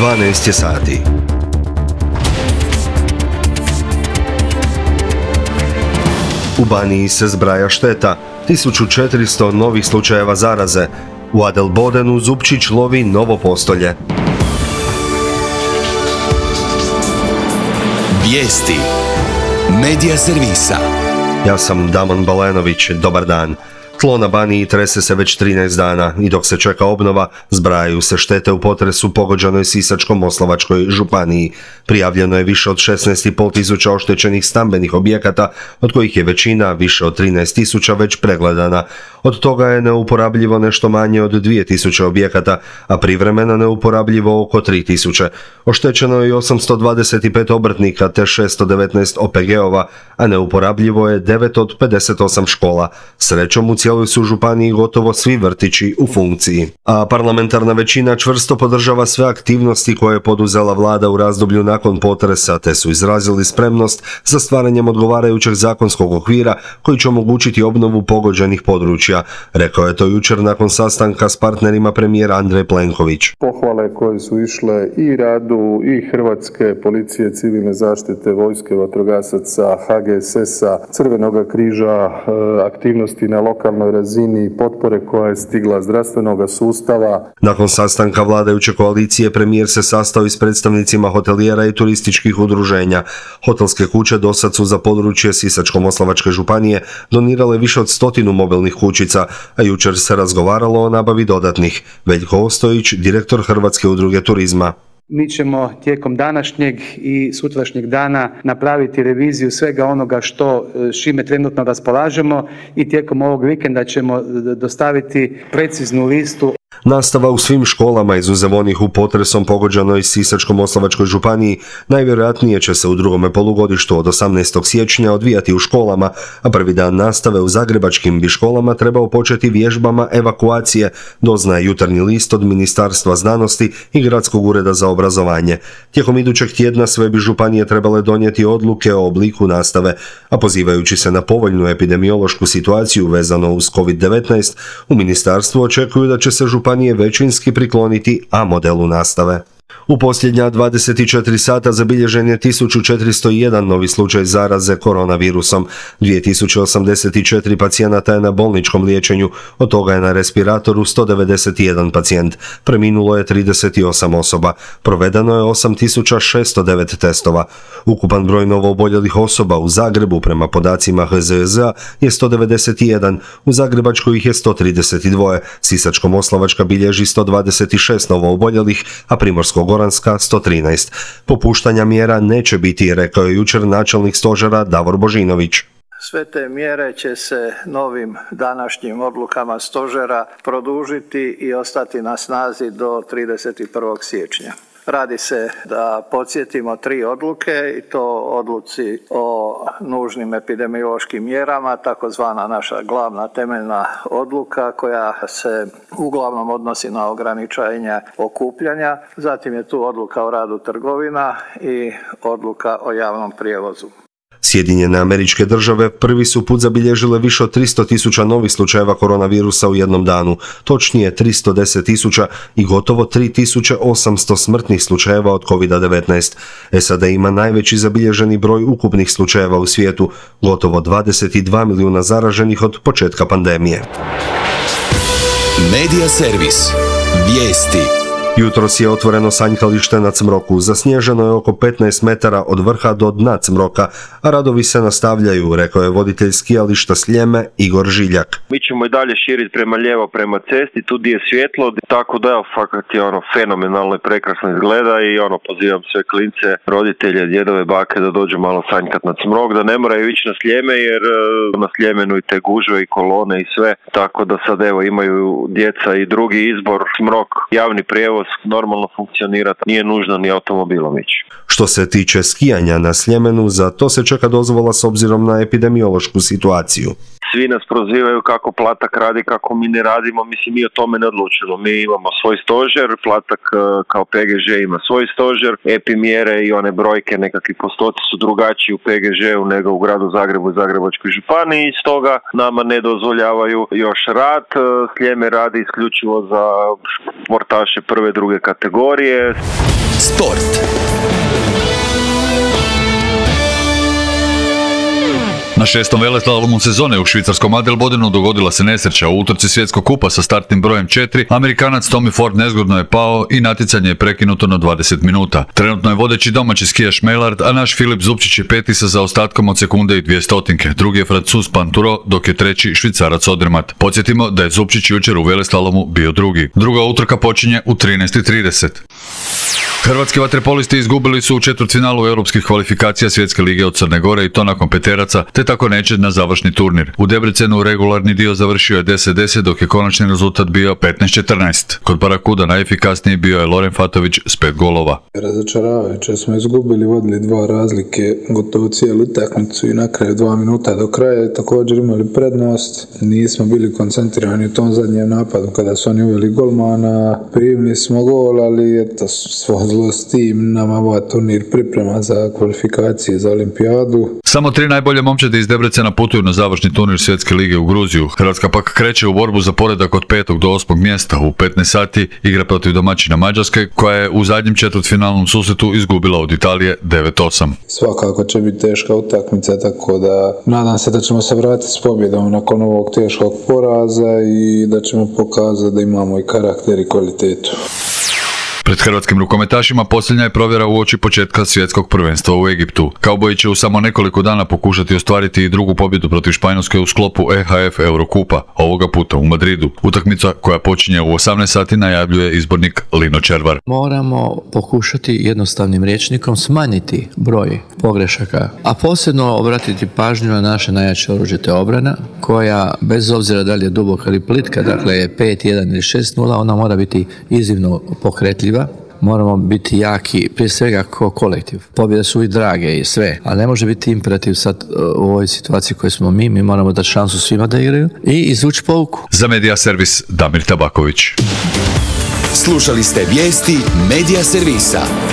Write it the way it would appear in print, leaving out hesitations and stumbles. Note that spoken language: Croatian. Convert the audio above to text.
12 je sati. U Baniji se zbraja šteta, 1400 novih slučajeva zaraze. U Adelbodenu Zupčić lovi novo postolje. Vijesti Medija servisa. Ja sam Damon Balenović, dobar dan. Tlo na Baniji trese se već 13 dana i dok se čeka obnova, zbrajaju se štete u potresu pogođenoj Sisačko-moslavačkoj županiji. Prijavljeno je više od 16,5 tisuća oštećenih stambenih objekata, od kojih je većina, više od 13 tisuća, već pregledana. Od toga je neuporabljivo nešto manje od 2000 objekata, a privremeno neuporabljivo oko 3000. Oštećeno je 825 obrtnika te 619 OPG-ova, a neuporabljivo je 9 od 58 škola. Srećom, u cijeloj su županiji gotovo svi vrtići u funkciji. A parlamentarna većina čvrsto podržava sve aktivnosti koje je poduzela vlada u razdoblju nakon potresa, te su izrazili spremnost za stvaranjem odgovarajućeg zakonskog okvira koji će omogućiti obnovu pogođenih područja. Rekao je to jučer nakon sastanka s partnerima premijer Andrej Plenković. Pohvale koje su išle i radu i Hrvatske policije, civilne zaštite, vojske, vatrogasaca, HGSS-a, Crvenoga križa, aktivnosti na lokalnoj razini, potpore koja je stigla zdravstvenog sustava. Nakon sastanka vladajuće koalicije premijer se sastao i s predstavnicima hotelijera i turističkih udruženja. Hotelske kuće dosad su za područje Sisačko-moslavačke županije donirale više od 100 mobilnih kućica, a jučer se razgovaralo o nabavi dodatnih. Veljko Ostojić, direktor Hrvatske udruge turizma. Mi ćemo tijekom današnjeg i sutrašnjeg dana napraviti reviziju svega onoga s čime trenutno raspolažemo i tijekom ovog vikenda ćemo dostaviti preciznu listu. Nastava u svim školama, izuzev onih u potresom pogođenoj Sisačko-moslavačkoj županiji, najvjerojatnije će se u drugome polugodištu od 18. siječnja odvijati u školama, a prvi dan nastave u zagrebačkim bi školama trebao početi vježbama evakuacije, doznaje Jutarnji list od Ministarstva znanosti i Gradskog ureda za obrazovanje. Tijekom idućeg tjedna sve bi županije trebale donijeti odluke o obliku nastave, a pozivajući se na povoljnu epidemiološku situaciju vezano uz COVID-19, u ministarstvu očekuju da će se županije većinski prikloniti A modelu nastave. U posljednja 24 sata zabilježen je 1401 novi slučaj zaraze koronavirusom. 2084 pacijenata je na bolničkom liječenju, od toga je na respiratoru 191 pacijent. Preminulo je 38 osoba. Provedeno je 8609 testova. Ukupan broj novooboljelih osoba u Zagrebu prema podacima HZJZ-a je 191, u Zagrebačkoj ih je 132, Sisačko-moslavačka bilježi 126 novooboljelih, a Primorsko-goranska 113. Popuštanja mjera neće biti, rekao je jučer načelnik stožera Davor Božinović. Sve te mjere će se novim današnjim odlukama stožera produžiti i ostati na snazi do 31. siječnja. Radi se, da podsjetimo, 3 odluke i to odluci o nužnim epidemiološkim mjerama, takozvana naša glavna temeljna odluka koja se uglavnom odnosi na ograničenje okupljanja. Zatim je tu odluka o radu trgovina i odluka o javnom prijevozu. Sjedinjene Američke Države prvi su put zabilježile više od 300.000 novih slučajeva koronavirusa u jednom danu, točnije 310.000 i gotovo 3.800 smrtnih slučajeva od COVID-19. SAD ima najveći zabilježeni broj ukupnih slučajeva u svijetu, gotovo 22 milijuna zaraženih od početka pandemije. Medija servis. Vijesti. Jutros je otvoreno sanjkalište na Cmroku. Zasnježeno je oko 15 metara od vrha do dna Cmroka, a radovi se nastavljaju, rekao je voditelj skijališta Sljeme Igor Žiljak. Mi ćemo i dalje širiti prema lijevo, prema cesti, tu gdje je svjetlo, tako da fakat je fenomenalno i prekrasno izgleda i pozivam sve klince, roditelje, djedove, bake da dođu malo sanjkat na Cmrok, da ne moraju ići na Sljeme jer na Sljemenu i te gužve i kolone i sve, tako da sad imaju djeca i drugi izbor, Cmrok, javni prijevoz, normalno funkcionirati, nije nužno ni automobilom ići. Što se tiče skijanja na Sljemenu, za to se čeka dozvola s obzirom na epidemiološku situaciju. Svi nas prozivaju kako Platak radi, kako mi ne radimo, mislim mi o tome ne odlučujemo. Mi imamo svoj stožer, Platak kao PGŽ ima svoj stožer, epimjere i one brojke, nekakvi postoci su drugačiji u PGŽ-u nego u gradu Zagrebu i Zagrebačkoj županiji, stoga nama ne dozvoljavaju još rad. Sljeme radi isključivo za sportaše prve, druge kategorije. Sport. Na 6. veleslalomu sezone u švicarskom Adelbodenu dogodila se nesreća. U utrci svjetskog kupa sa startnim brojem 4, Amerikanac Tommy Ford nezgodno je pao i natjecanje je prekinuto na 20 minuta. Trenutno je vodeći domaći skijaš Meillard, a naš Filip Zupčić je peti sa zaostatkom od sekunde i 200. Drugi je Francuz Panturo, dok je treći Švicarac Odermatt. Podsjetimo da je Zupčić jučer u veleslalomu bio drugi. Druga utrka počinje u 13:30. Hrvatski vaterpolisti izgubili su u četvrtfinalu europskih kvalifikacija Svjetske lige od Crne Gore i to nakon peteraca, te tako neće na završni turnir. U Debrecenu regularni dio završio je 10:10, dok je konačni rezultat bio 15:14. Kod Barakuda najefikasniji bio je Loren Fatović s 5 golova. Razočaravajuće smo izgubili, vodili 2 razlike gotovo cijelu utakmicu i na kraju 2 minuta do kraja također imali prednost. Nismo bili koncentrirani u tom zadnjem napadu kada su oni uveli golmana. Primili smo gol, ali eto, svo s tim nama ova turnir priprema za kvalifikacije za olimpijadu. Samo 3 najbolje momčadi iz Debrecena putuju na završni turnir Svjetske lige u Gruziju. Hrvatska pak kreće u borbu za poredak od 5. do 8. mjesta. U 15 sati igra protiv domaćina Mađarske, koja je u zadnjem četvrtfinalnom susretu izgubila od Italije 9:8. Svakako će biti teška utakmica, tako da nadam se da ćemo se vratiti s pobjedom nakon ovog teškog poraza i da ćemo pokazati da imamo i karakter i kvalitetu. Pred hrvatskim rukometašima posljednja je provjera uoči početka svjetskog prvenstva u Egiptu. Kauboji će u samo nekoliko dana pokušati ostvariti i drugu pobjedu protiv Španjolske u sklopu EHF Eurokupa, ovoga puta u Madridu. Utakmica koja počinje u 18 sati najavljuje izbornik Lino Červar. Moramo pokušati jednostavnim rječnikom smanjiti broj pogrešaka, a posebno obratiti pažnju na naše najjače oružje, te obrana, koja bez obzira da li je duboka ili plitka, dakle je 5-1 ili 6-0, ona mora biti iznimno pokretljiva. Moramo biti jaki, prije svega kao kolektiv. Pobjede su i drage i sve, ali ne može biti imperativ sad u ovoj situaciji koju smo mi moramo dati šansu svima da igraju i izvući pouku. Za Media Servis Damir Tabaković. Slušali ste vijesti Media Servisa.